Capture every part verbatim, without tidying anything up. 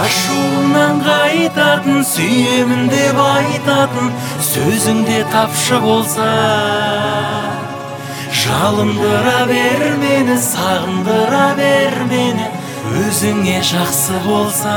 Ашуыңнан қайтатын, сүйемін деп айтатын сөзіңде тапшы болса, жалындыра бер мені, сағындыра бер мені, өзіңе жақсы болса.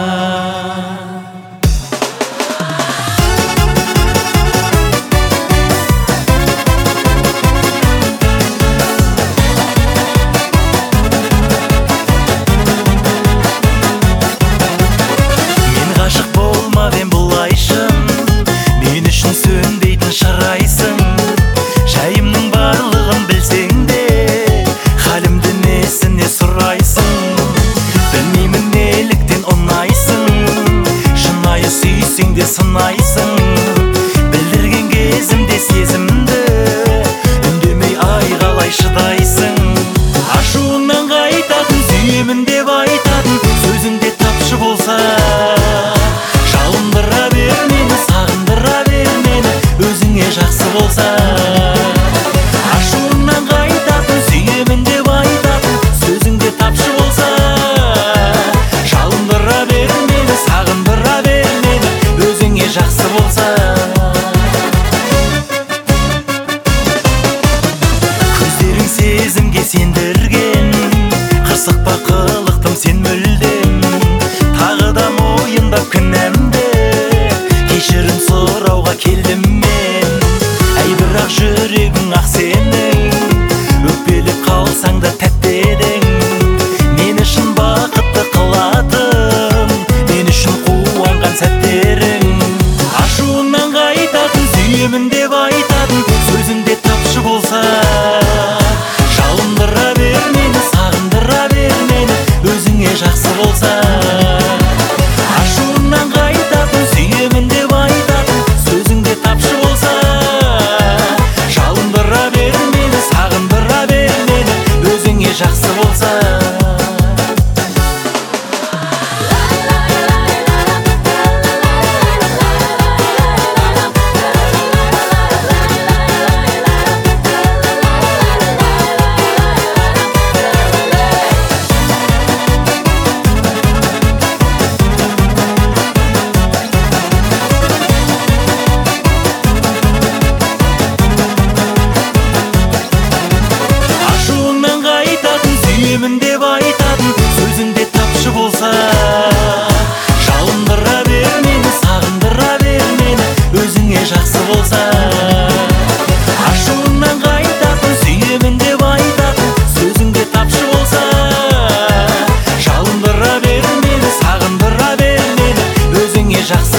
Шырайсың, жайымның барлығын білсең де, халімді несіне сұрайсың. Білмеймін неліктен ұнайсың, шынайы сүйсең де сынайсың. Білдірген кезімде сезімді, үндемей айғалай шыдайсың. Ашуыңнан қайтатын, сүйемін деп айтатын сөзіңде тапшы болса, жалындыра бер мені, сағындыра бер мені, өзіңе жақсы болса. Ашуыңнан қайтатын, сүйемін деп айтатын сөзіңде тапшы болса, жалындыра бер мені, сағындыра бер мені, өзіңе жақсы болса. Көздерің сезімге сендірген, қырсықпа қылықтым сен мүлдем. Тағы да мойындап кінәмді, кешірім сұрауға келдім мен. Әй бірақ жүрегің ақ сенің, өкпелеп қалсаң да тәтті едің. Мен үшін бақытты қылатын, мен үшін қуанған сәттерің. Ашуыңнан қайтатын, сүйемін деп айтатын сөзіңде тапшы болса, жалындыра бер мені, сағындыра бер мені, өзіңе жақсы болса. Ашуыңнан қайтатын, сүйемін деп айтатын сөзіңде тапшы болса, жалындыра бер мені, сағындыра бер мені, өзіңе жақсы болса. Сүйемін деп айтатын сөзіңде тапшы болса, жалындыра бер мені, сағындыра бер мені, өзіңе жақсы болса. Ашуыңнан қайтатын, сүйемін деп айтатын сөзіңде тапшы болса, жалындыра бер мені, сағындыра бер мені, өзіңе жақсы